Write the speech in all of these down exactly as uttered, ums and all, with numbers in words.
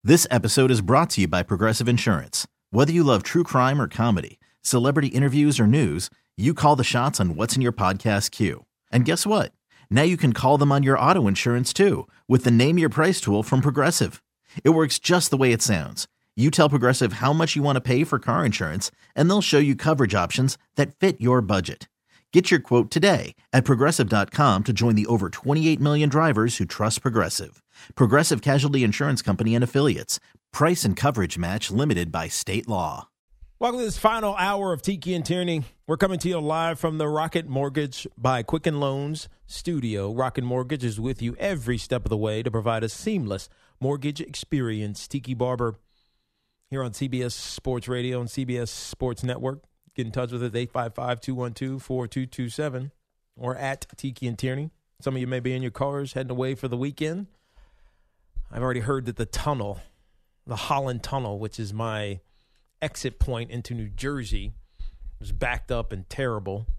This episode is brought to you by Progressive Insurance. Whether you love true crime or comedy, celebrity interviews or news, you call the shots on what's in your podcast queue. And guess what? Now you can call them on your auto insurance too with the Name Your Price tool from Progressive. It works just the way it sounds. You tell Progressive how much you want to pay for car insurance, and they'll show you coverage options that fit your budget. Get your quote today at Progressive dot com to join the over twenty-eight million drivers who trust Progressive. Progressive Casualty Insurance Company and Affiliates. Price and coverage match limited by state law. Welcome to this final hour of Tiki and Tierney. We're coming to you live from the Rocket Mortgage by Quicken Loans studio. Rocket Mortgage is with you every step of the way to provide a seamless mortgage experience. Tiki Barber here on C B S Sports Radio and C B S Sports Network. Get in touch with us, eight five five, two one two, four two two seven or at Tiki and Tierney. Some of you may be in your cars heading away for the weekend. I've already heard that the tunnel, the Holland Tunnel, which is my exit point into New Jersey, was backed up and terrible.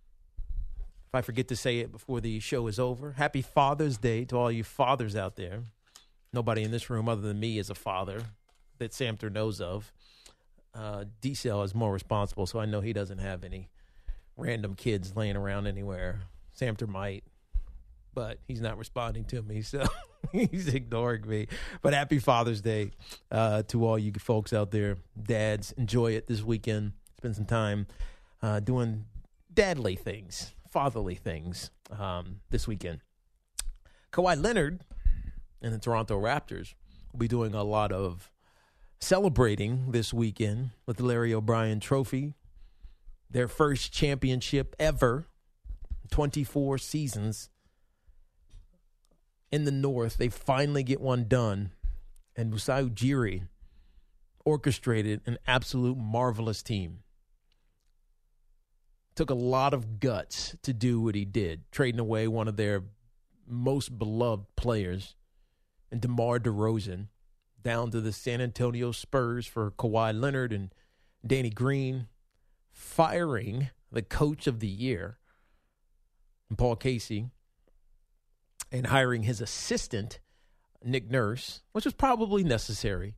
If I forget to say it before the show is over, happy Father's Day to all you fathers out there. Nobody in this room other than me is a father that Samter knows of. Uh, D-Cell is more responsible, so I know he doesn't have any random kids laying around anywhere. Samter might, but he's not responding to me, so he's ignoring me. But happy Father's Day uh, to all you folks out there. Dads, enjoy it this weekend. Spend some time uh, doing dadly things, fatherly things um, this weekend. Kawhi Leonard and the Toronto Raptors will be doing a lot of celebrating this weekend with the Larry O'Brien Trophy, their first championship ever, twenty-four seasons in the North. They finally get one done, and Masai Ujiri orchestrated an absolute marvelous team. Took a lot of guts to do what he did, trading away one of their most beloved players, and DeMar DeRozan, down to the San Antonio Spurs for Kawhi Leonard and Danny Green, firing the coach of the year, Paul Casey, and hiring his assistant, Nick Nurse, which was probably necessary.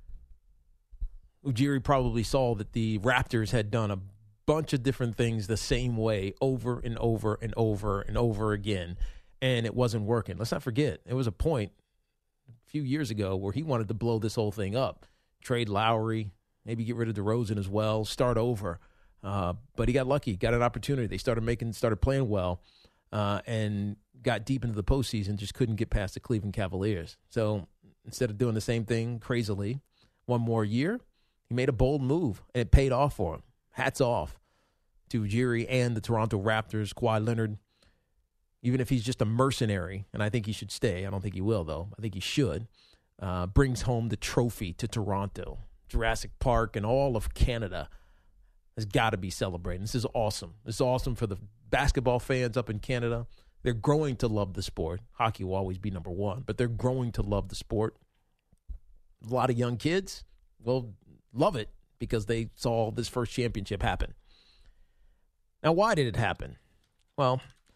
Ujiri probably saw that the Raptors had done a bunch of different things the same way over and over and over and over again, and it wasn't working. Let's not forget, there was a point few years ago where he wanted to blow this whole thing up, trade Lowry, maybe get rid of DeRozan as well, start over. Uh, but he got lucky, got an opportunity. They started making, started playing well, uh, and got deep into the postseason, just couldn't get past the Cleveland Cavaliers. So instead of doing the same thing crazily one more year, he made a bold move, and it paid off for him. Hats off to Ujiri and the Toronto Raptors. Kawhi Leonard, even if he's just a mercenary, and I think he should stay. I don't think he will, though. I think he should. Uh, brings home the trophy to Toronto. Jurassic Park and all of Canada has got to be celebrated. This is awesome. This is awesome for the basketball fans up in Canada. They're growing to love the sport. Hockey will always be number one, but they're growing to love the sport. A lot of young kids will love it because they saw this first championship happen. Now, why did it happen? Well,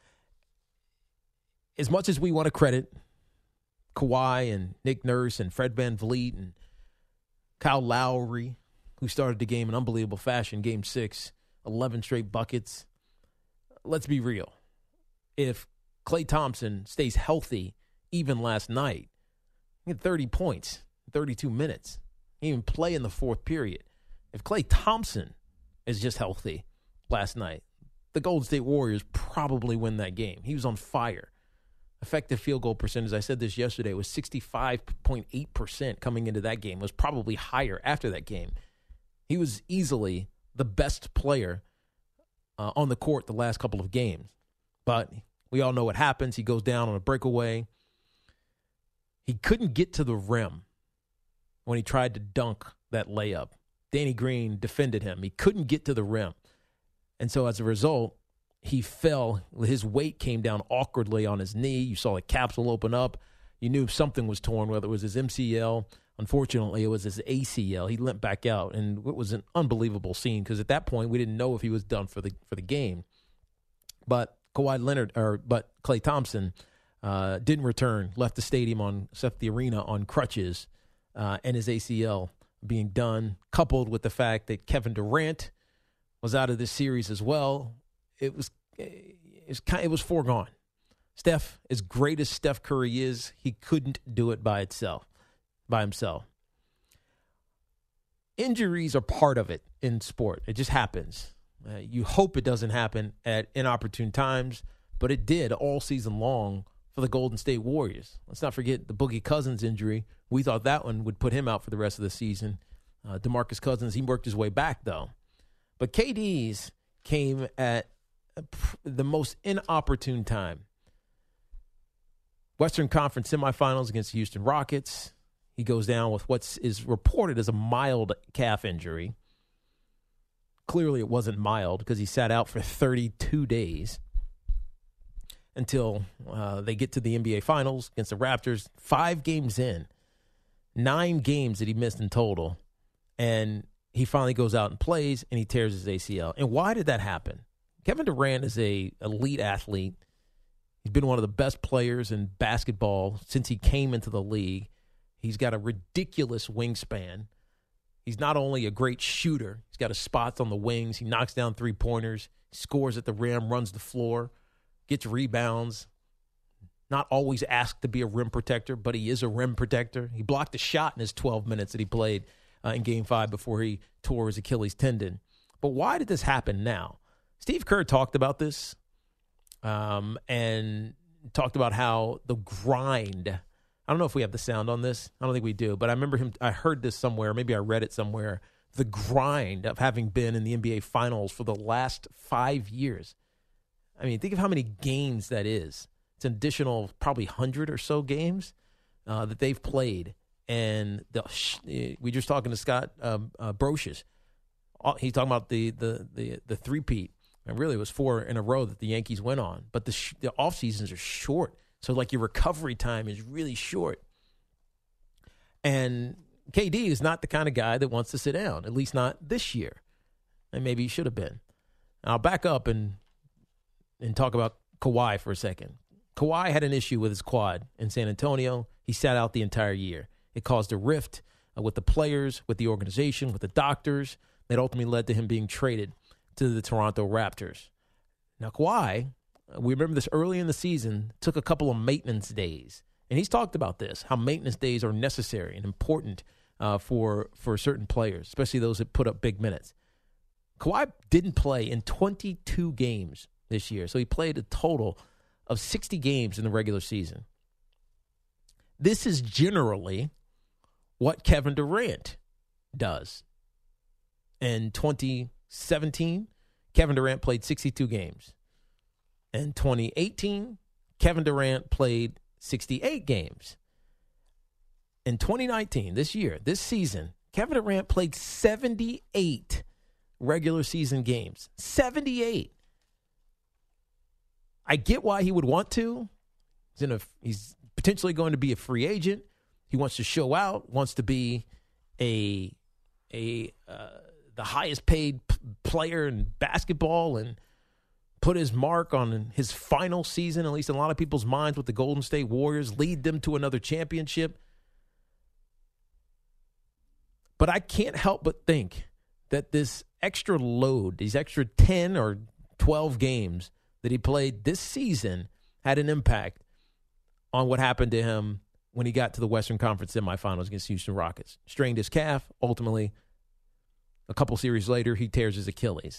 as much as we want to credit Kawhi and Nick Nurse and Fred VanVleet and Kyle Lowry, who started the game in unbelievable fashion, game six, eleven straight buckets, let's be real. If Klay Thompson stays healthy even last night, he had thirty points, thirty-two minutes. He didn't even play in the fourth period. If Klay Thompson is just healthy last night, the Golden State Warriors probably win that game. He was on fire. Effective field goal percentage, I said this yesterday, was sixty-five point eight percent coming into that game. It was probably higher after that game. He was easily the best player uh, on the court the last couple of games. But we all know what happens. He goes down on a breakaway. He couldn't get to the rim when he tried to dunk that layup. Danny Green defended him. He couldn't get to the rim. And so as a result, he fell. His weight came down awkwardly on his knee. You saw the capsule open up. You knew something was torn, whether it was his M C L. Unfortunately, it was his A C L. He limped back out, and it was an unbelievable scene because at that point we didn't know if he was done for the for the game. But Kawhi Leonard, or but Klay Thompson, uh, didn't return. Left the stadium on, left the arena on crutches uh, and his A C L being done, coupled with the fact that Kevin Durant was out of this series as well, it was it was, kind, it was foregone. Steph, as great as Steph Curry is, he couldn't do it by itself, by himself. Injuries are part of it in sport. It just happens. Uh, you hope it doesn't happen at inopportune times, but it did all season long for the Golden State Warriors. Let's not forget the Boogie Cousins injury. We thought that one would put him out for the rest of the season. Uh, DeMarcus Cousins, he worked his way back, though. But K D's came at the most inopportune time. Western Conference semifinals against the Houston Rockets. He goes down with what is reported as a mild calf injury. Clearly it wasn't mild because he sat out for thirty-two days until uh, they get to the N B A Finals against the Raptors. Five games in, nine games that he missed in total, and he finally goes out and plays, and he tears his A C L. And why did that happen? Kevin Durant is a elite athlete. He's been one of the best players in basketball since he came into the league. He's got a ridiculous wingspan. He's not only a great shooter, he's got his spots on the wings. He knocks down three-pointers, scores at the rim, runs the floor, gets rebounds. Not always asked to be a rim protector, but he is a rim protector. He blocked a shot in his twelve minutes that he played uh, in Game five before he tore his Achilles tendon. But why did this happen now? Steve Kerr talked about this um, and talked about how the grind. I don't know if we have the sound on this. I don't think we do. But I remember him. I heard this somewhere. Maybe I read it somewhere. The grind of having been in the N B A Finals for the last five years. I mean, think of how many games that is. It's an additional probably one hundred or so games uh, that they've played. And the, we were just talking to Scott um, uh, Brocious. He's talking about the the the, the three-peat. And really, it was four in a row that the Yankees went on. But the, sh- the off seasons are short. So, like, your recovery time is really short. And K D is not the kind of guy that wants to sit down, at least not this year. And maybe he should have been. I'll back up and and talk about Kawhi for a second. Kawhi had an issue with his quad in San Antonio. He sat out the entire year. It caused a rift uh, with the players, with the organization, with the doctors. That ultimately led to him being traded to the Toronto Raptors. Now, Kawhi, we remember this early in the season, took a couple of maintenance days. And he's talked about this, how maintenance days are necessary and important uh, for, for certain players, especially those that put up big minutes. Kawhi didn't play in twenty-two games this year, so he played a total of sixty games in the regular season. This is generally what Kevin Durant does. In twenty seventeen, Kevin Durant played sixty-two games. In twenty eighteen, Kevin Durant played sixty-eight games. In twenty nineteen, this year, this season, Kevin Durant played seventy-eight regular season games. seventy-eight. I get why he would want to. He's, in a, he's potentially going to be a free agent. He wants to show out, wants to be a a uh, the highest paid p- player in basketball and put his mark on his final season, at least in a lot of people's minds, with the Golden State Warriors, lead them to another championship. But I can't help but think that this extra load, these extra ten or twelve games that he played this season had an impact on what happened to him when he got to the Western Conference semifinals against Houston Rockets. Strained his calf. Ultimately, a couple series later, he tears his Achilles.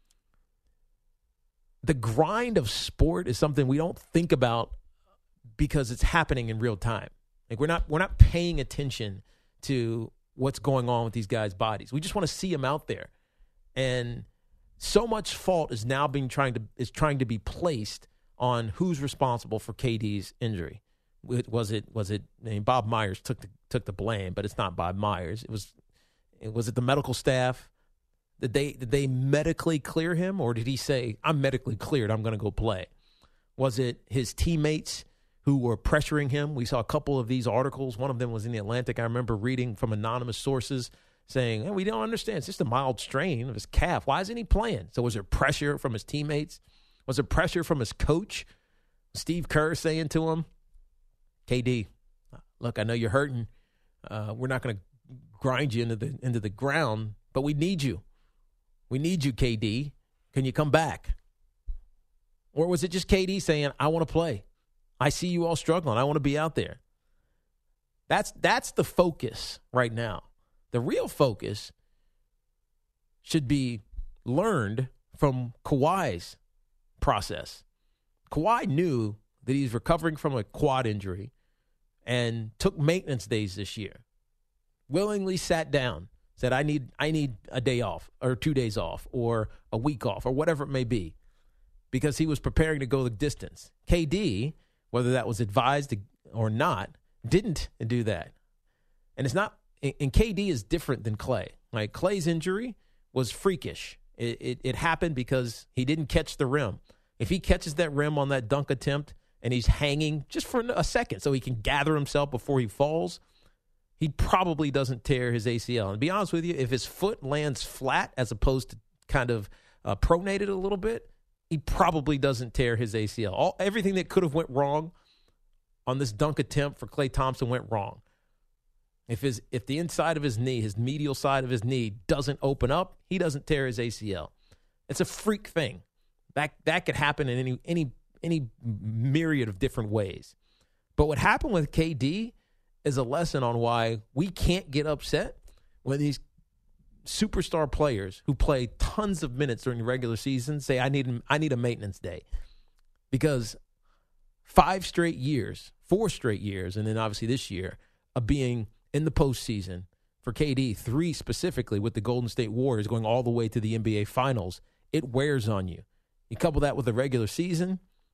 The grind of sport is something we don't think about because it's happening in real time. Like we're not we're not paying attention to what's going on with these guys' bodies. We just want to see them out there. And so much fault is now being trying to is trying to be placed on who's responsible for K D's injury. Was it was it I mean, Bob Myers took the took the blame, but it's not Bob Myers. It was it was it the medical staff? Did they did they medically clear him, or did he say, I'm medically cleared, I'm going to go play? Was it his teammates who were pressuring him? We saw a couple of these articles. One of them was in The Atlantic. I remember reading from anonymous sources saying, hey, we don't understand. It's just a mild strain of his calf. Why isn't he playing? So was there pressure from his teammates? Was there pressure from his coach? Steve Kerr saying to him, K D, look, I know you're hurting, Uh, we're not going to grind you into the into the ground, but we need you. We need you, K D. Can you come back? Or was it just K D saying, I want to play. I see you all struggling. I want to be out there. That's that's the focus right now. The real focus should be learned from Kawhi's process. Kawhi knew that he's recovering from a quad injury and took maintenance days this year. Willingly sat down, said, I need I need a day off or two days off or a week off or whatever it may be, because he was preparing to go the distance. K D, whether that was advised or not, didn't do that. And it's not, and K D is different than Klay. Like Klay's injury was freakish. It, it, it happened because he didn't catch the rim. If he catches that rim on that dunk attempt and he's hanging just for a second so he can gather himself before he falls, he probably doesn't tear his A C L. And to be honest with you, if his foot lands flat as opposed to kind of uh, pronated a little bit, he probably doesn't tear his A C L. All, everything that could have went wrong on this dunk attempt for Klay Thompson went wrong. If his if the inside of his knee, his medial side of his knee doesn't open up, he doesn't tear his A C L. It's a freak thing. That that could happen in any any any myriad of different ways. But what happened with K D is a lesson on why we can't get upset when these superstar players who play tons of minutes during the regular season say, I need I need a maintenance day. Because five straight years, four straight years, and then obviously this year, of being in the postseason for K D, three specifically with the Golden State Warriors going all the way to the N B A Finals, it wears on you. You couple that with the regular season,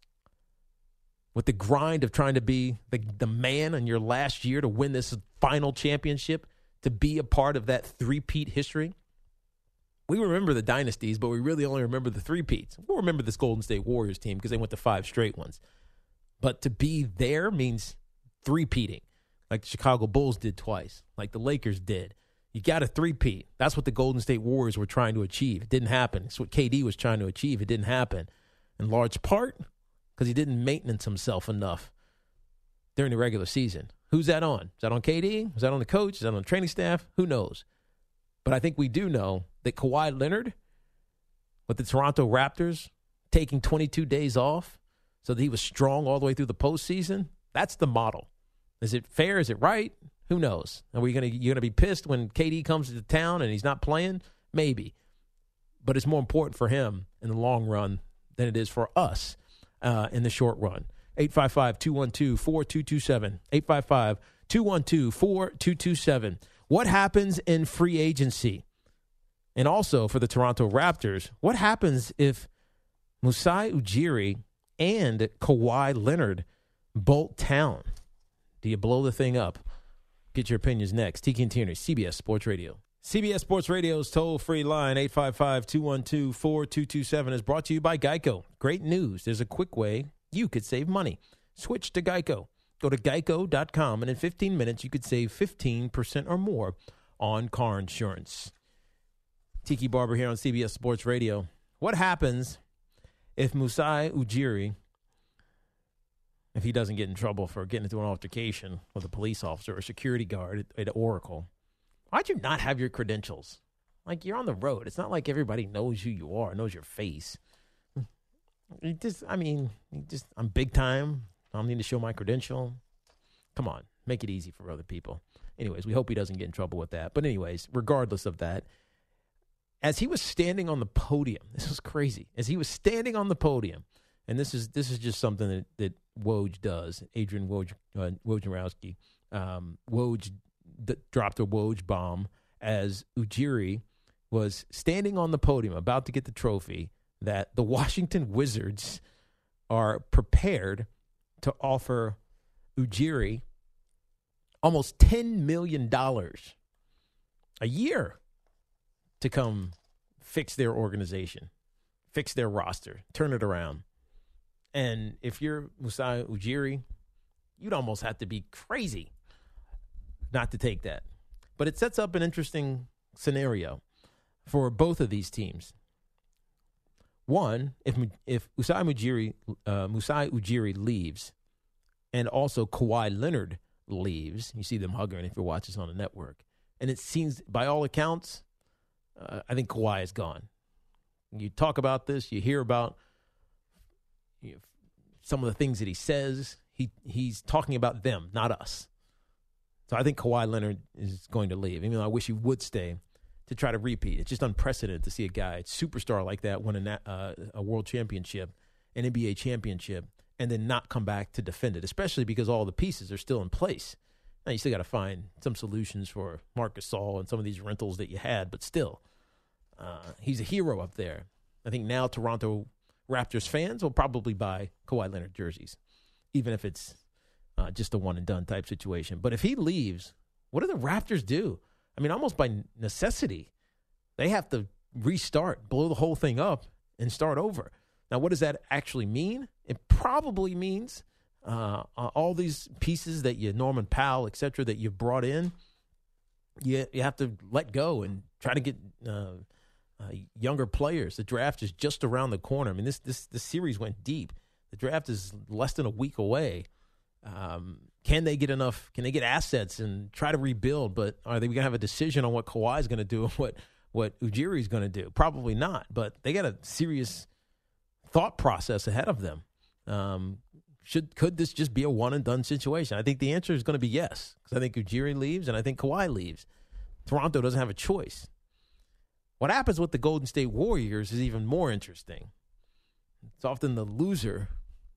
with the grind of trying to be the, the man in your last year to win this final championship, to be a part of that three-peat history. We remember the dynasties, but we really only remember the three-peats. We'll remember this Golden State Warriors team because they went to five straight ones. But to be there means three-peating, like the Chicago Bulls did twice, like the Lakers did. You got to three-peat. That's what the Golden State Warriors were trying to achieve. It didn't happen. It's what K D was trying to achieve. It didn't happen. In large part because he didn't maintenance himself enough during the regular season. Who's that on? Is that on K D? Is that on the coach? Is that on the training staff? Who knows? But I think we do know that Kawhi Leonard, with the Toronto Raptors taking twenty-two days off so that he was strong all the way through the postseason, that's the model. Is it fair? Is it right? Who knows? Are we gonna you're gonna be pissed when K D comes to town and he's not playing? Maybe. But it's more important for him in the long run than it is for us uh, in the short run. eight five five, two one two, four two two seven. eight five five, two one two, four two two seven. What happens in free agency? And also for the Toronto Raptors, what happens if Masai Ujiri and Kawhi Leonard bolt town? Do you blow the thing up? Get your opinions next. Tiki and Tierney, C B S Sports Radio. C B S Sports Radio's toll-free line, eight five five, two one two, four two two seven, is brought to you by Geico. Great news. There's a quick way you could save money. Switch to Geico. Go to geico dot com, and in fifteen minutes, you could save fifteen percent or more on car insurance. Tiki Barber here on C B S Sports Radio. What happens if Masai Ujiri, if he doesn't get in trouble for getting into an altercation with a police officer or a security guard at, at Oracle? Why'd you not have your credentials? Like, you're on the road. It's not like everybody knows who you are, knows your face. You just, I mean, you just, I'm big time. I don't need to show my credential. Come on, make it easy for other people. Anyways, we hope he doesn't get in trouble with that. But anyways, regardless of that, as he was standing on the podium, this was crazy. As he was standing on the podium, and this is this is just something that, that Woj does, Adrian Woj, uh, Wojnarowski. Um, Woj d- dropped a Woj bomb as Ujiri was standing on the podium about to get the trophy that the Washington Wizards are prepared to offer Ujiri almost ten million dollars a year to come fix their organization, fix their roster, turn it around. And if you're Masai Ujiri, you'd almost have to be crazy not to take that. But it sets up an interesting scenario for both of these teams. One, if if Masai Ujiri, uh, Masai Ujiri leaves, and also Kawhi Leonard leaves, you see them hugging if you watch this on the network, and it seems, by all accounts, uh, I think Kawhi is gone. You talk about this, you hear about you know, some of the things that he says. He he's talking about them, not us. So I think Kawhi Leonard is going to leave. Even though I wish he would stay to try to repeat. It's just unprecedented to see a guy, a superstar like that, win a, uh, a world championship, an N B A championship, and then not come back to defend it, especially because all the pieces are still in place. Now, you still got to find some solutions for Marc Gasol and some of these rentals that you had, but still, uh, he's a hero up there. I think now Toronto Raptors fans will probably buy Kawhi Leonard jerseys, even if it's uh, just a one-and-done type situation. But if he leaves, what do the Raptors do? I mean, almost by necessity, they have to restart, blow the whole thing up, and start over. Now, what does that actually mean? It probably means uh, all these pieces that you, Norman Powell, et cetera, that you've brought in, you, you have to let go and try to get uh, uh, younger players. The draft is just around the corner. I mean, this this this series went deep. The draft is less than a week away. Um, can they get enough? Can they get assets and try to rebuild? But are they going to have a decision on what Kawhi is going to do and what what Ujiri is going to do? Probably not. But they got a serious thought process ahead of them. Um, should could this just be a one and done situation? I think the answer is going to be yes, because I think Ujiri leaves and I think Kawhi leaves. Toronto doesn't have a choice. What happens with the Golden State Warriors is even more interesting. It's often the loser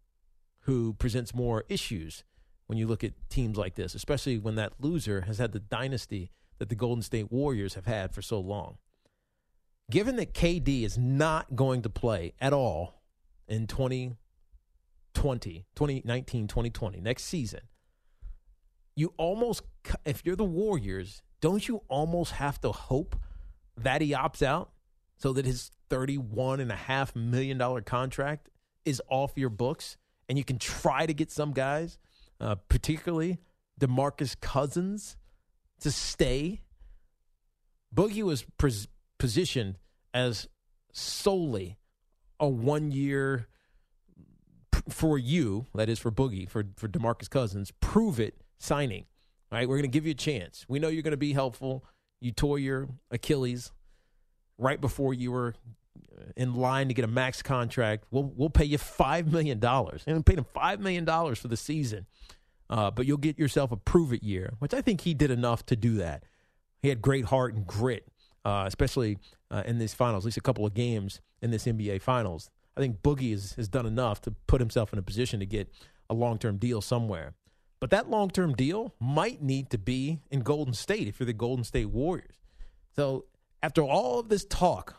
who presents more issues when you look at teams like this, especially when that loser has had the dynasty that the Golden State Warriors have had for so long. Given that K D is not going to play at all in twenty twenty, twenty nineteen, twenty twenty, next season, you almost, if you're the Warriors, don't you almost have to hope that he opts out so that his thirty-one point five million dollars contract is off your books and you can try to get some guys, uh, particularly DeMarcus Cousins, to stay? Boogie was pres- positioned as solely a one-year p- for you, that is for Boogie, for, for DeMarcus Cousins, prove it signing. All right, we're going to give you a chance. We know you're going to be helpful. You tore your Achilles right before you were in line to get a max contract. We'll we'll pay you five million dollars. And we paid him five million dollars for the season. Uh, but you'll get yourself a prove-it year, which I think he did enough to do that. He had great heart and grit, uh, especially uh, in these finals, at least a couple of games in this N B A Finals. I think Boogie has, has done enough to put himself in a position to get a long-term deal somewhere. But that long-term deal might need to be in Golden State if you're the Golden State Warriors. So after all of this talk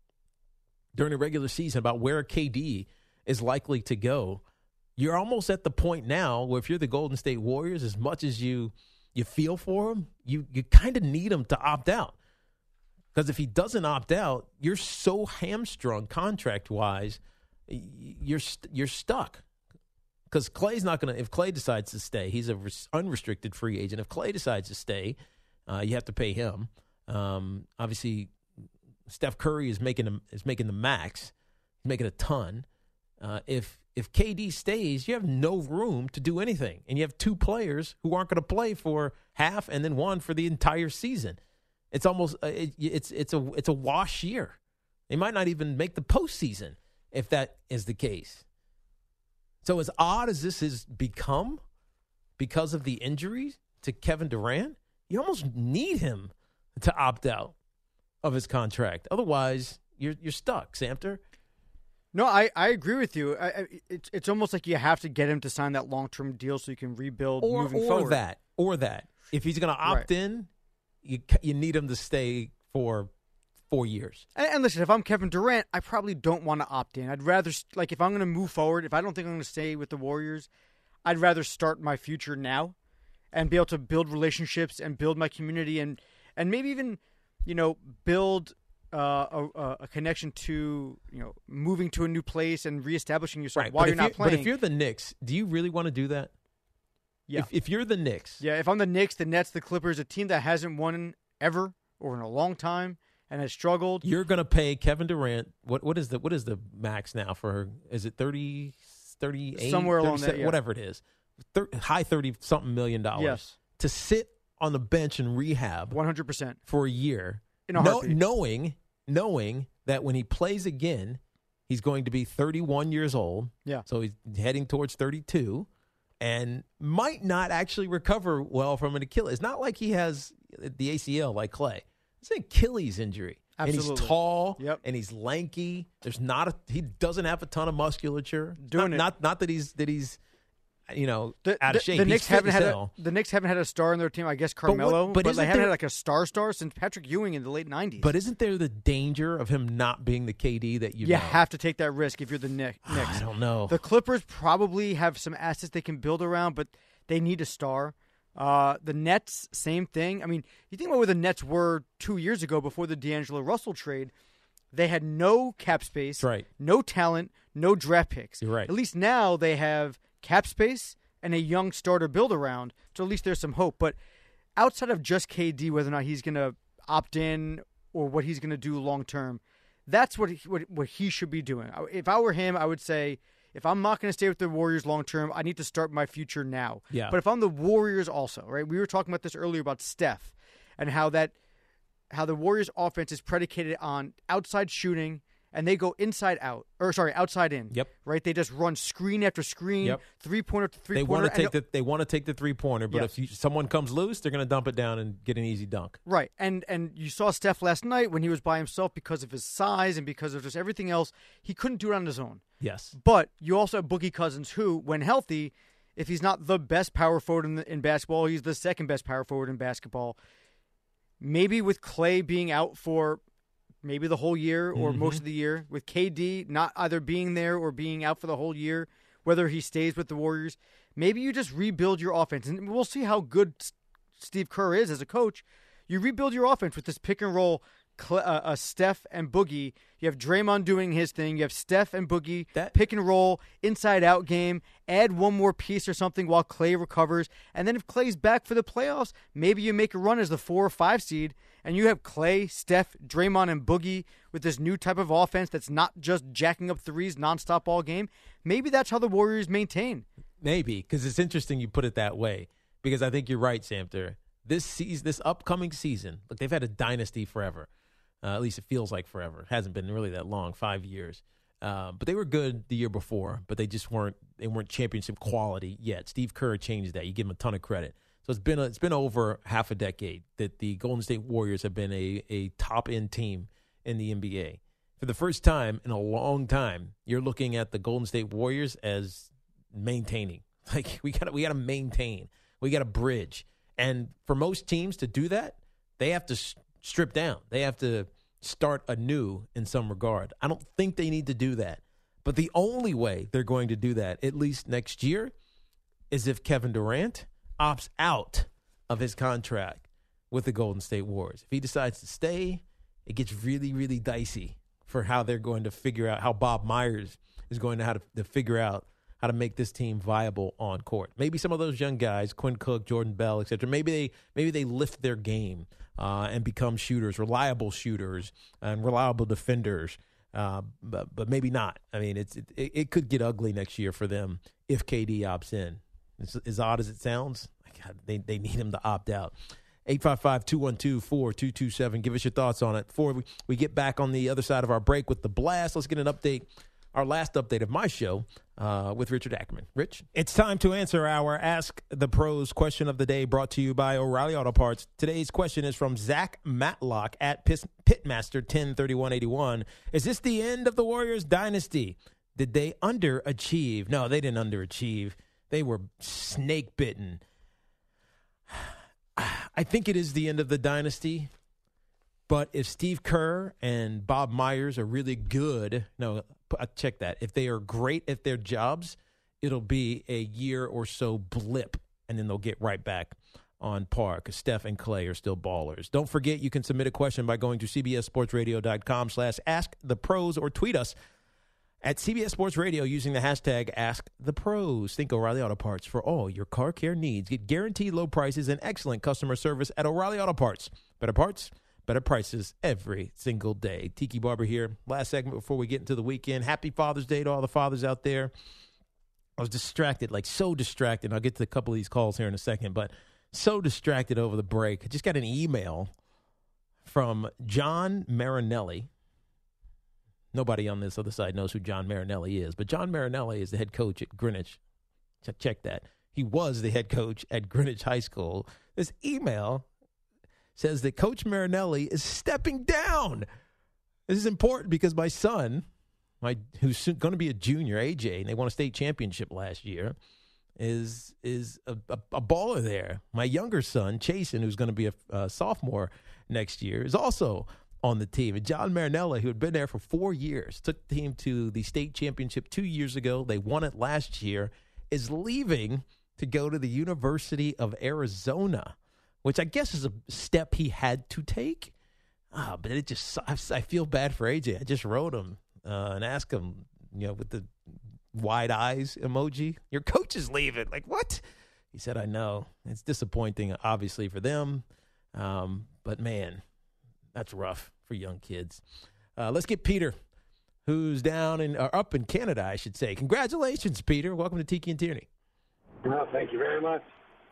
during the regular season about where K D is likely to go, you're almost at the point now where if you're the Golden State Warriors, as much as you you feel for him, you, you kind of need him to opt out. Because if he doesn't opt out, you're so hamstrung contract-wise, you're you're stuck. Because Clay's not going to, if Clay decides to stay, he's an unrestricted free agent. If Clay decides to stay, uh, you have to pay him. Um, obviously, Steph Curry is making a, is making the max. He's making a ton. Uh, if if K D stays, you have no room to do anything, and you have two players who aren't going to play for half, and then one for the entire season. It's almost uh, it, it's it's a it's a wash year. They might not even make the postseason if that is the case. So as odd as this has become because of the injuries to Kevin Durant, you almost need him to opt out of his contract. Otherwise, you're you're stuck, Samter. No, I, I agree with you. I, I, it's it's almost like you have to get him to sign that long-term deal so you can rebuild or, moving or forward. Or that. Or that. If he's going to opt right. in, you you need him to stay for four years. And, and listen, if I'm Kevin Durant, I probably don't want to opt in. I'd rather, like, if I'm going to move forward, if I don't think I'm going to stay with the Warriors, I'd rather start my future now and be able to build relationships and build my community and, and maybe even, you know, build uh, a, a connection to, you know, moving to a new place and reestablishing yourself right. while but you're not you're, playing. But if you're the Knicks, do you really want to do that? Yeah. If, if you're the Knicks. Yeah, if I'm the Knicks, the Nets, the Clippers, a team that hasn't won ever or in a long time and has struggled. You're going to pay Kevin Durant, what what is the what is the max now for her? Is it thirty, thirty-eight? Somewhere along that, yeah. Whatever it is. thir- high thirty-something million dollars Yes. to sit on the bench and rehab one hundred percent. for a year, In a no, heartbeat. knowing knowing that when he plays again, he's going to be thirty-one years old. Yeah. So he's heading towards thirty-two and might not actually recover well from an Achilles. It's not like he has the A C L like Clay. It's an Achilles injury. And Absolutely. he's tall Yep. and he's lanky. There's not a he doesn't have a ton of musculature. Doing not, it. not not that he's that he's you know The, out the, of shape. the He's Knicks fit haven't as had a, hell. the Knicks haven't had a star in their team. I guess But what- Carmelo, but but, isn't they haven't there- had like a star star since Patrick Ewing in the late nineties. But isn't there the danger of him not being the K D that you you know? have to take that risk if you're the Knick- Knicks. I don't know. The Clippers probably have some assets they can build around, but they need a star. Uh, the Nets, same thing. I mean, you think about where the Nets were two years ago before the D'Angelo Russell trade. They had no cap space, That's right. no talent, no draft picks. You're right. At least now they have cap space and a young star to build around, so at least there's some hope. But outside of just K D, whether or not he's going to opt in or what he's going to do long term, that's what he, what, what he should be doing. If I were him, I would say, if I'm not going to stay with the Warriors long term, I need to start my future now. Yeah. But if I'm the Warriors also, right? We were talking about this earlier about Steph and how that how the Warriors offense is predicated on outside shooting and they go inside out or sorry, outside in. Yep. Right? They just run screen after screen, Yep. three-pointer to They three-pointer. want to and take the they want to take the three pointer, but Yes. if you, someone comes loose, they're going to dump it down and get an easy dunk. Right, and and you saw Steph last night when he was by himself because of his size and because of just everything else. He couldn't do it on his own. Yes. But you also have Boogie Cousins, who, when healthy, if he's not the best power forward in, the, in basketball, he's the second best power forward in basketball. Maybe with Clay being out for maybe the whole year or Mhm. most of the year, with K D not either being there or being out for the whole year, whether he stays with the Warriors, maybe you just rebuild your offense. And we'll see how good S- Steve Kerr is as a coach. You rebuild your offense with this pick and roll, Cl- uh, uh, Steph and Boogie. You have Draymond doing his thing. You have Steph and Boogie, That- pick and roll, inside out game. Add one more piece or something while Clay recovers. And then if Clay's back for the playoffs, maybe you make a run as the four or five seed. And you have Clay, Steph, Draymond, and Boogie with this new type of offense that's not just jacking up threes nonstop all game. Maybe that's how the Warriors maintain. Maybe, because it's interesting you put it that way. Because I think you're right, Samter. This season, this upcoming season, look, they've had a dynasty forever. Uh, at least it feels like forever. It hasn't been really that long, five years. Uh, but they were good the year before, but they just weren't. They weren't championship quality yet. Steve Kerr changed that. You give him a ton of credit. So it's been a, it's been over half a decade that the Golden State Warriors have been a a top end team in the N B A. For the first time in a long time, you're looking at the Golden State Warriors as maintaining. Like we got we got to maintain. We got to bridge. And for most teams to do that, they have to s- strip down. They have to start anew in some regard. I don't think they need to do that. But the only way they're going to do that, at least next year, is if Kevin Durant opts out of his contract with the Golden State Warriors. If he decides to stay, it gets really, really dicey for how they're going to figure out, how Bob Myers is going to how to, to figure out how to make this team viable on court. Maybe some of those young guys, Quinn Cook, Jordan Bell, et cetera, maybe they maybe they lift their game uh, and become shooters, reliable shooters, and reliable defenders. Uh, but but maybe not. I mean, it's it, it could get ugly next year for them if K D opts in. It's, as odd as it sounds, God, they they need him to opt out. eight five five, two one two, four two two seven. Give us your thoughts on it. Before we, we get back on the other side of our break with the blast, let's get an update. Our last update of my show uh, with Richard Ackerman. Rich? It's time to answer our Ask the Pros question of the day, brought to you by O'Reilly Auto Parts. Today's question is from Zach Matlock at Pitmaster ten thirty-one eighty-one. Is this the end of the Warriors dynasty? Did they underachieve? No, they didn't underachieve. They were snake bitten. I think it is the end of the dynasty. But if Steve Kerr and Bob Myers are really good, no, check that. If they are great at their jobs, it'll be a year or so blip, and then they'll get right back on par because Steph and Clay are still ballers. Don't forget, you can submit a question by going to cbssportsradio.com slash ask the pros or tweet us at C B S Sports Radio using the hashtag Ask the Pros. Think O'Reilly Auto Parts for all your car care needs. Get guaranteed low prices and excellent customer service at O'Reilly Auto Parts. Better parts, better prices every single day. Tiki Barber here. Last segment before we get into the weekend. Happy Father's Day to all the fathers out there. I was distracted, like so distracted. I'll get to a couple of these calls here in a second, but so distracted over the break. I just got an email from John Marinelli. Nobody on this other side knows who John Marinelli is, but John Marinelli is the head coach at Greenwich. Check, check that. He was the head coach at Greenwich High School. This email says that Coach Marinelli is stepping down. This is important because my son, my who's going to be a junior, A J, and they won a state championship last year, is is a, a, a baller there. My younger son, Chasen, who's going to be a, a sophomore next year, is also on the team. And John Marinelli, who had been there for four years, took the team to the state championship two years ago. They won it last year, is leaving to go to the University of Arizona, which I guess is a step he had to take. Ah, but it just, I, I feel bad for A J. I just wrote him uh, and asked him, you know, with the wide eyes emoji, your coach is leaving. Like, what? He said, I know. It's disappointing, obviously, for them. Um, but, man, that's rough for young kids. Uh, let's get Peter, who's down in, or up in Canada, I should say. Congratulations, Peter. Welcome to Tiki and Tierney. No, thank you very much.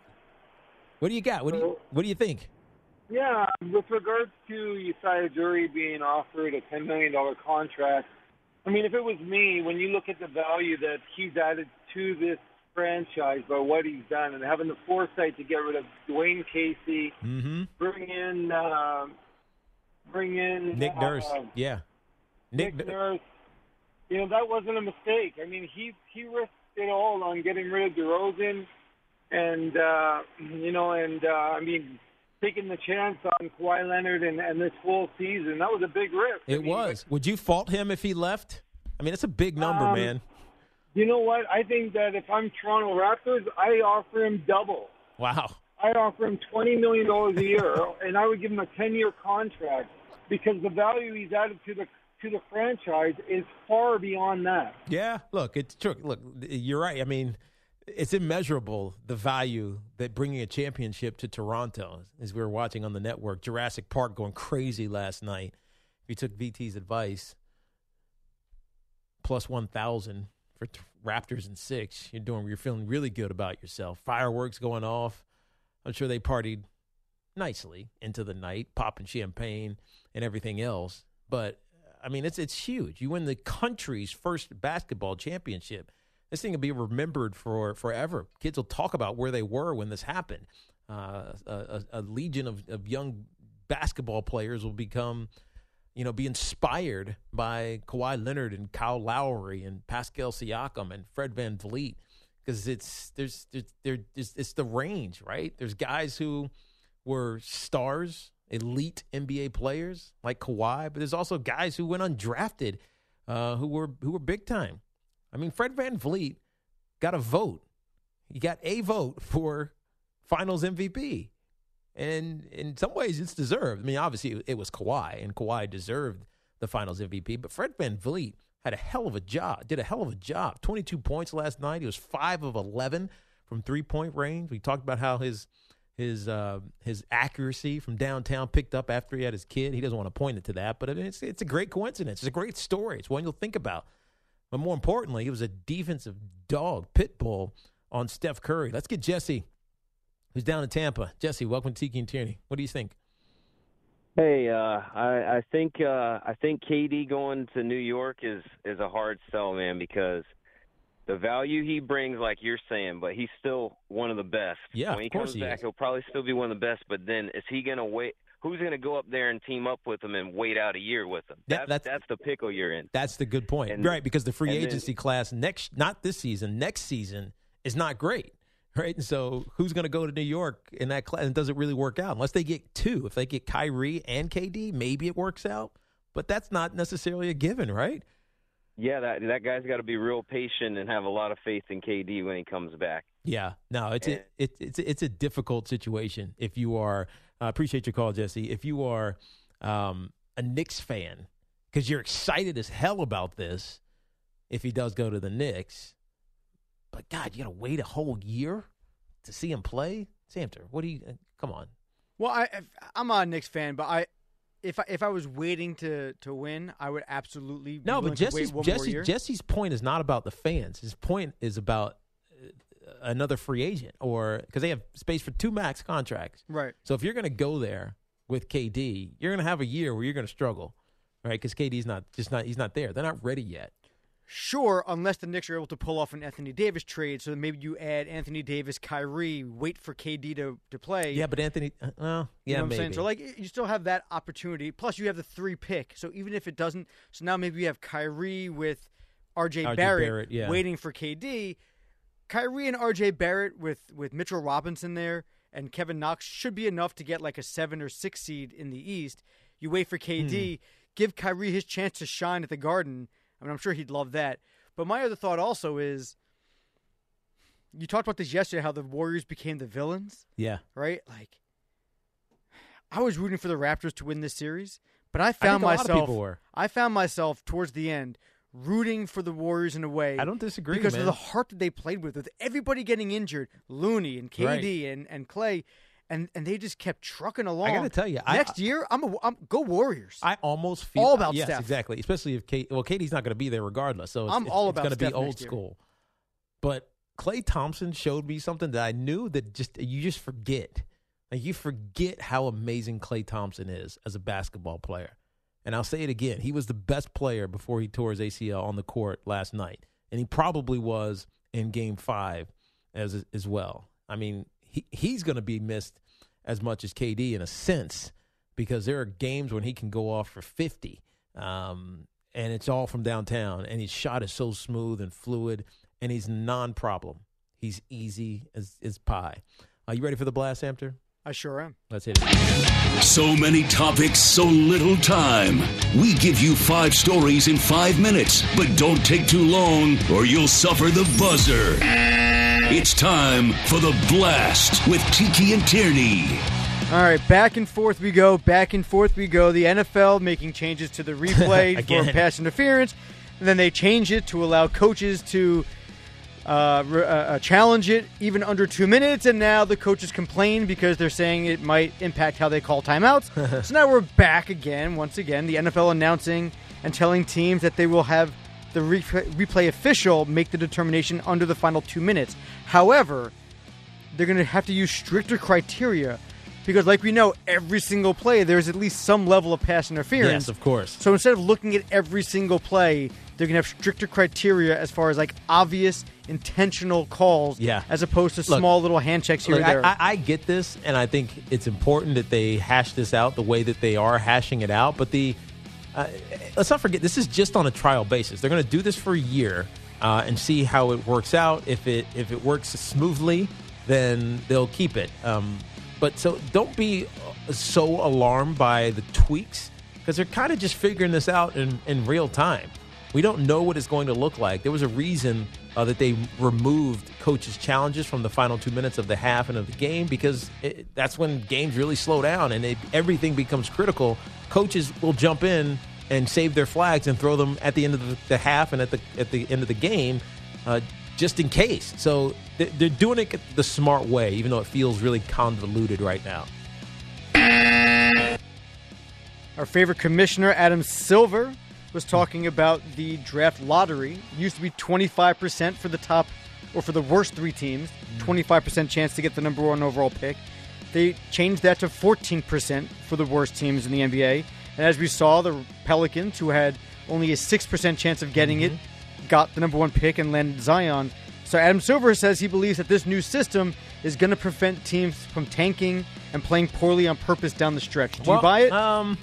What do you got? What do you What do you think? Yeah, with regards to Usai Ujiri being offered a ten million dollars contract, I mean, if it was me, when you look at the value that he's added to this franchise by what he's done and having the foresight to get rid of Dwayne Casey, mm-hmm. bring in, uh, bring in Nick Nurse, uh, yeah, Nick, Nick Nurse, you know, that wasn't a mistake. I mean, he he risked it all on getting rid of DeRozan, and uh, you know, and uh, I mean, taking the chance on Kawhi Leonard and, and this whole season. That was a big risk. It I mean, was. but, Would you fault him if he left? I mean, it's a big number, um, man. You know what? I think that if I'm Toronto Raptors, I offer him double. Wow. I offer him twenty million dollars a year, and I would give him a ten-year contract because the value he's added to the to the franchise is far beyond that. Yeah, look, it's true. Look, you're right. I mean, it's immeasurable, the value that bringing a championship to Toronto, as we were watching on the network, Jurassic Park going crazy last night. If you took V T's advice, plus one thousand for t- Raptors in six, you're doing. You're feeling really good about yourself. Fireworks going off. I'm sure they partied nicely into the night, popping champagne and everything else. But I mean, it's it's huge. You win the country's first basketball championship. This thing will be remembered for forever. Kids will talk about where they were when this happened. Uh, a, a legion of, of young basketball players will become, you know, be inspired by Kawhi Leonard and Kyle Lowry and Pascal Siakam and Fred VanVleet, because it's there's there's, there's it's the range, right? There's guys who were stars, elite N B A players like Kawhi, but there's also guys who went undrafted, uh, who were who were big time. I mean, Fred VanVleet got a vote. He got a vote for Finals M V P. And in some ways, it's deserved. I mean, obviously, it was Kawhi, and Kawhi deserved the Finals M V P. But Fred VanVleet had a hell of a job, did a hell of a job. twenty-two points last night. He was five of eleven from three-point range. We talked about how his his uh, his accuracy from downtown picked up after he had his kid. He doesn't want to point it to that, but I mean, it's, it's a great coincidence. It's a great story. It's one you'll think about. But more importantly, he was a defensive dog, pit bull on Steph Curry. Let's get Jesse, who's down in Tampa. Jesse, welcome to Tiki and Tierney. What do you think? Hey, uh, I, I think uh, I think K D going to New York is, is a hard sell, man, because the value he brings, like you're saying, but he's still one of the best. Yeah, when he of course comes he back, is. He'll probably still be one of the best. But then, is he going to wait? Who's going to go up there and team up with him and wait out a year with him? That, that's, that's that's the pickle you're in. That's the good point, And- right? Because the free and then- agency class next, not this season, next season is not great, right? And so, who's going to go to New York in that class? And does it really work out unless they get two? If they get Kyrie and K D, maybe it works out, but that's not necessarily a given, right? Yeah, that that guy's got to be real patient and have a lot of faith in K D when he comes back. Yeah, no, it's a, And- it, it's a, it's a difficult situation if you are. I uh, appreciate your call, Jesse. If you are um, a Knicks fan, because you're excited as hell about this, if he does go to the Knicks, but God, you got to wait a whole year to see him play. Samter, what do you? Uh, come on. Well, I, I'm not a Knicks fan, but I, if I, if I was waiting to, to win, I would absolutely be no. willing But to Jesse's wait one more Jesse, year. Jesse's point is not about the fans. His point is about uh, another free agent, or because they have space for two max contracts. Right. So if you're going to go there with K D, you're going to have a year where you're going to struggle, right? Because K D's not just not he's not there. They're not ready yet. Sure, unless the Knicks are able to pull off an Anthony Davis trade, so maybe you add Anthony Davis, Kyrie, wait for K D to, to play. Yeah, but Anthony, uh, well, yeah, you know what maybe. I'm saying? So, like, you still have that opportunity. Plus, you have the three pick. So, even if it doesn't, so now maybe you have Kyrie with R J, R J Barrett, Barrett, yeah. waiting for K D. Kyrie and R J Barrett with, with Mitchell Robinson there and Kevin Knox should be enough to get like a seven or six seed in the East. You wait for K D, hmm. give Kyrie his chance to shine at the Garden. I mean, I'm sure he'd love that. But my other thought also is, you talked about this yesterday, how the Warriors became the villains. Yeah. Right? Like, I was rooting for the Raptors to win this series, but I found I think myself a lot of people were. I found myself towards the end rooting for the Warriors in a way. I don't disagree, because man. of the heart that they played with, with everybody getting injured, Looney and K D right. and, and Clay, and, and they just kept trucking along. I got to tell you, next I, year I'm a I'm, go Warriors. I almost feel all about yes, Steph. exactly. Especially if K, well, K D's not going to be there regardless, so it's, I'm it's, all it's about going to be Steph old next year. school. But Klay Thompson showed me something that I knew that just you just forget. Like you forget how amazing Klay Thompson is as a basketball player. And I'll say it again. He was the best player before he tore his A C L on the court last night. And he probably was in game five as as well. I mean, he, he's going to be missed as much as K D in a sense because there are games when he can go off for fifty. Um, and it's all from downtown. And his shot is so smooth and fluid. And he's non-problem. He's easy as, as pie. Are you ready for the blast, Amter? I sure am. Let's hit it. So many topics, so little time. We give you five stories in five minutes, but don't take too long or you'll suffer the buzzer. It's time for the blast with Tiki and Tierney. All right, back and forth we go, back and forth we go. The N F L making changes to the replay for pass interference, and then they change it to allow coaches to Uh, uh, challenge it even under two minutes, and now the coaches complain because they're saying it might impact how they call timeouts. So now we're back again, once again, the N F L announcing and telling teams that they will have the re- replay official make the determination under the final two minutes. However, they're going to have to use stricter criteria because, like we know, every single play, there's at least some level of pass interference. Yes, of course. So instead of looking at every single play, they're going to have stricter criteria as far as like obvious intentional calls yeah. as opposed to Look, small little hand checks here look, and there. I, I, I get this, and I think it's important that they hash this out the way that they are hashing it out. But the uh, let's not forget, this is just on a trial basis. They're going to do this for a year uh, and see how it works out. If it if it works smoothly, then they'll keep it. Um, but so don't be so alarmed by the tweaks because they're kind of just figuring this out in, in real time. We don't know what it's going to look like. There was a reason uh, that they removed coaches' challenges from the final two minutes of the half and of the game because it, that's when games really slow down and it, everything becomes critical. Coaches will jump in and save their flags and throw them at the end of the, the half and at the at the end of the game uh, just in case. So they're, they're doing it the smart way, even though it feels really convoluted right now. Our favorite commissioner, Adam Silver, was talking about the draft lottery. It used to be twenty-five percent for the top, or for the worst three teams, twenty-five percent chance to get the number one overall pick. They changed that to fourteen percent for the worst teams in the N B A. And as we saw, the Pelicans, who had only a six percent chance of getting mm-hmm. it, got the number one pick and landed Zion. So Adam Silver says he believes that this new system is going to prevent teams from tanking and playing poorly on purpose down the stretch. Do well, you buy it? Um,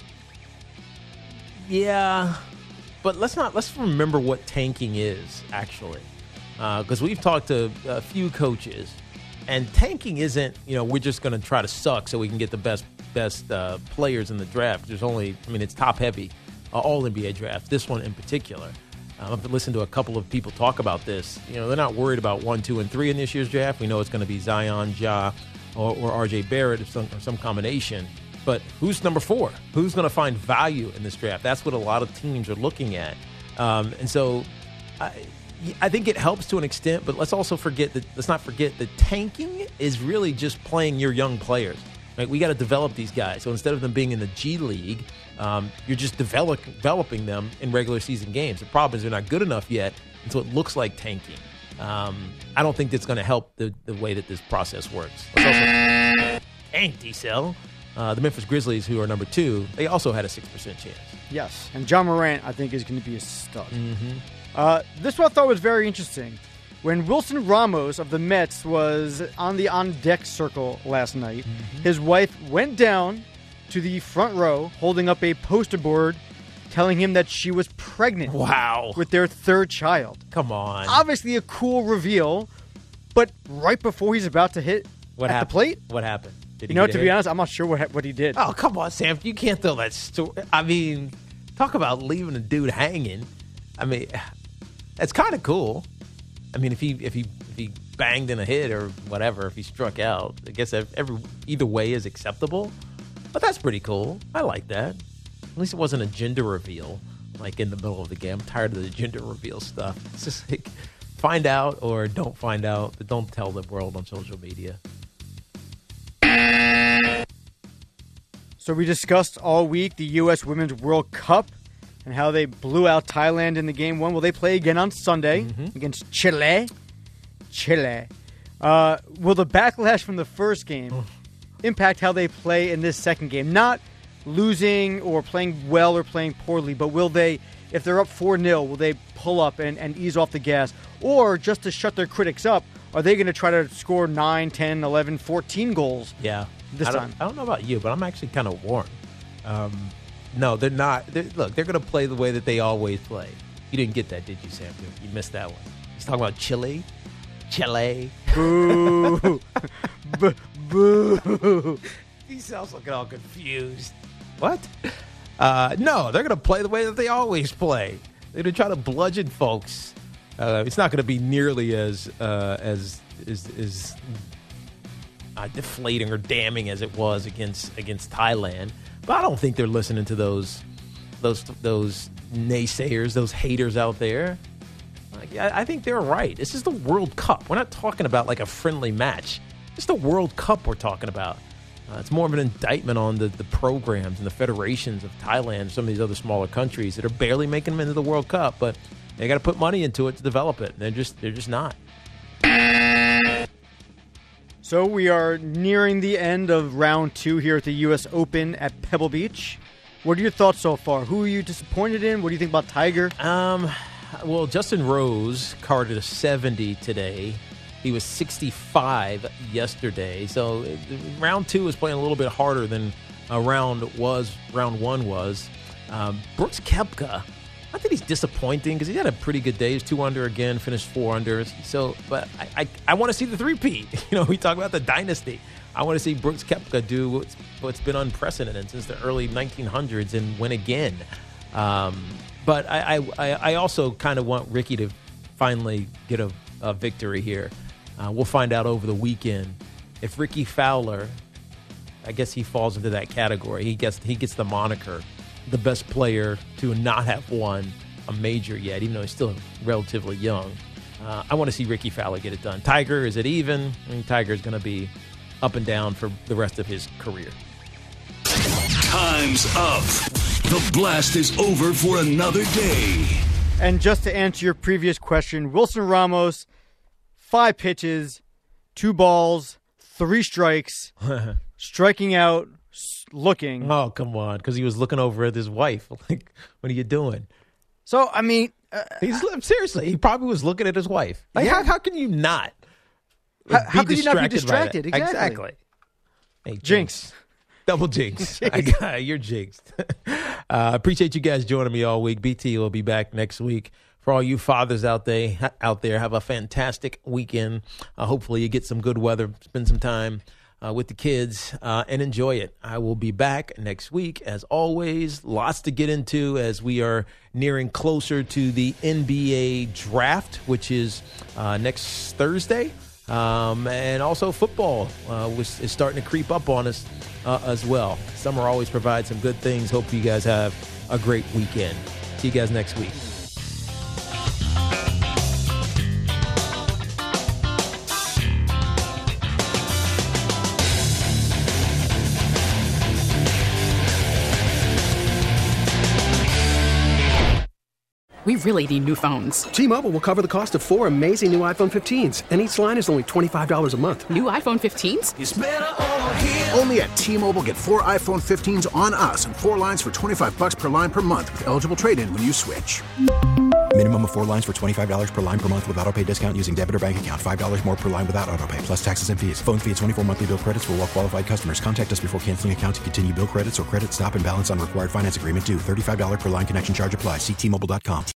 yeah. But let's not let's remember what tanking is actually, because uh, we've talked to a few coaches, and tanking isn't you know we're just going to try to suck so we can get the best best uh, players in the draft. There's only I mean it's top heavy, uh, all N B A drafts. This one in particular, uh, I've listened to a couple of people talk about this. You know they're not worried about one, two, and three in this year's draft. We know it's going to be Zion, Ja, or, or R J Barrett or some, or some combination. But who's number four? Who's going to find value in this draft? That's what a lot of teams are looking at. Um, and so I, I think it helps to an extent, but let's also forget that let's not forget that tanking is really just playing your young players. Right? We got to develop these guys. So instead of them being in the G League, um, you're just develop, developing them in regular season games. The problem is they're not good enough yet, and so it looks like tanking. Um, I don't think that's going to help the, the way that this process works. Also, and D-Cell, uh, the Memphis Grizzlies, who are number two, they also had a six percent chance. Yes, and John Morant, I think, is going to be a stud. Mm-hmm. Uh, this one I thought was very interesting. When Wilson Ramos of the Mets was on the on-deck circle last night, mm-hmm. his wife went down to the front row holding up a poster board telling him that she was pregnant. Wow. With their third child. Come on. Obviously a cool reveal, but right before he's about to hit what at happened? the plate. What happened? Did you he know, get to a be hit? honest, I'm not sure what what he did. Oh, come on, Sam. You can't tell that story. I mean, talk about leaving a dude hanging. I mean, that's kind of cool. I mean, if he if he if he banged in a hit or whatever, if he struck out, I guess every either way is acceptable. But that's pretty cool. I like that. At least it wasn't a gender reveal, like in the middle of the game. I'm tired of the gender reveal stuff. It's just like find out or don't find out, but don't tell the world on social media. So we discussed all week the U S Women's World Cup and how they blew out Thailand in the game one. Will they play again on Sunday mm-hmm. against Chile? Chile. Uh, will the backlash from the first game impact how they play in this second game? Not losing or playing well or playing poorly, but will they, if they're up four nil, will they pull up and, and ease off the gas? Or just to shut their critics up, are they going to try to score nine, ten, eleven, fourteen goals yeah. this I time? I don't know about you, but I'm actually kind of warned. Um, no, they're not. They're, look, they're going to play the way that they always play. You didn't get that, did you, Sam? You missed that one. He's talking about Chile. Chile. Boo. B- boo. He sounds looking all confused. What? Uh, no, they're going to play the way that they always play. They're going to try to bludgeon folks. Uh, it's not going to be nearly as uh, as as, as uh, deflating or damning as it was against against Thailand. But I don't think they're listening to those those those naysayers, those haters out there. Like, I, I think they're right. This is the World Cup. We're not talking about like a friendly match. It's the World Cup we're talking about. Uh, it's more of an indictment on the, the programs and the federations of Thailand, some of these other smaller countries that are barely making them into the World Cup, but they got to put money into it to develop it. They're just they're just not. So we are nearing the end of round two here at the U S Open at Pebble Beach. What are your thoughts so far? Who are you disappointed in? What do you think about Tiger? Um, well, Justin Rose carded a seventy today. He was sixty-five yesterday. So round two is playing a little bit harder than uh, round was round one was. Um, Brooks Koepka, not that he's disappointing because he had a pretty good day. He's two under again, finished four under. So, but I, I, I want to see the three-peat. You know, we talk about the dynasty. I want to see Brooks Koepka do what's, what's been unprecedented since the early nineteen hundreds and win again. Um, but I, I, I also kind of want Ricky to finally get a, a victory here. Uh, we'll find out over the weekend if Ricky Fowler, I guess he falls into that category. He gets he gets the moniker, the best player to not have won a major yet, even though he's still relatively young. Uh, I want to see Ricky Fowler get it done. Tiger, is it even? I mean, Tiger's going to be up and down for the rest of his career. Time's up. The blast is over for another day. And just to answer your previous question, Wilson Ramos, five pitches, two balls, three strikes, striking out, looking. Oh, come on, because he was looking over at his wife. Like, what are you doing? So, I mean... Uh, He's seriously, he probably was looking at his wife. Like, yeah. how, how can you not How, be how could you not be distracted by that? distracted? Exactly. Exactly. Hey, Jinx. Double jinx. I got, you're jinxed. uh, appreciate you guys joining me all week. B T will be back next week. For all you fathers out there, out there, have a fantastic weekend. Uh, hopefully you get some good weather, spend some time uh, with the kids, uh, and enjoy it. I will be back next week. As always, lots to get into as we are nearing closer to the N B A draft, which is uh, next Thursday. Um, and also football uh, was, is starting to creep up on us uh, as well. Summer always provides some good things. Hope you guys have a great weekend. See you guys next week. we really need new phones. T-Mobile will cover the cost of four amazing new iPhone fifteens, and each line is only twenty-five dollars a month. New iPhone fifteens? It's better over here. Only at T-Mobile, get four iPhone fifteens on us and four lines for twenty-five dollars per line per month with eligible trade-in when you switch. Minimum of four lines for twenty-five dollars per line per month with autopay discount using debit or bank account. five dollars more per line without autopay, plus taxes and fees. Phone fee at twenty-four monthly bill credits for well-qualified customers. Contact us before canceling account to continue bill credits or credit stop and balance on required finance agreement due. thirty-five dollars per line connection charge applies. See T Mobile dot com.